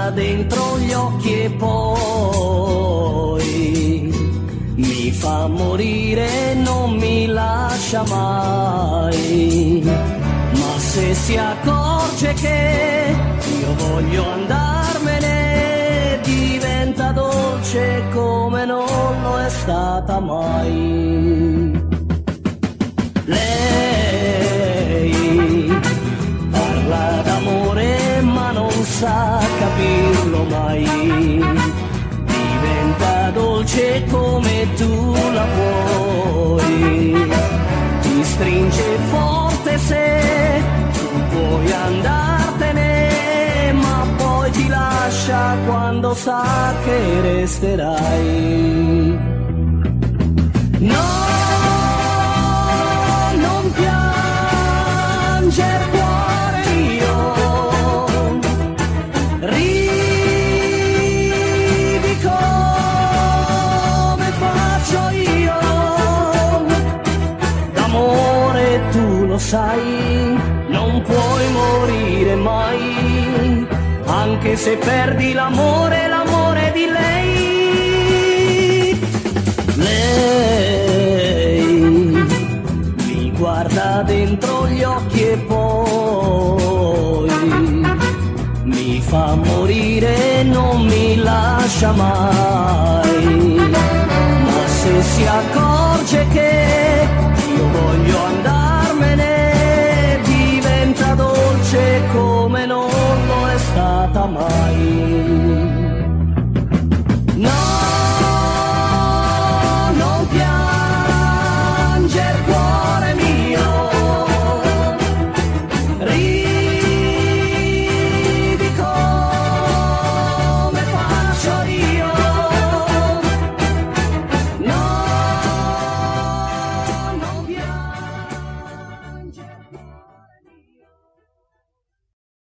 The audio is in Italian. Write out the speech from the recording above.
guarda dentro gli occhi e poi mi fa morire, non mi lascia mai. Ma se si accorge che io voglio andarmene, diventa dolce come non lo è stata mai. Lei parla d'amore ma non sa capirlo mai, diventa dolce come tu la vuoi, ti stringe forte se tu puoi andartene, ma poi ti lascia quando sa che resterai. No, non pianger cuore mio, ridi come faccio io. D'amore tu lo sai, non puoi morire mai, anche se perdi l'amore, l'amore di lei. Lei mi guarda dentro gli occhi e poi mi fa morire, non mi lascia mai. Ma se si accorge che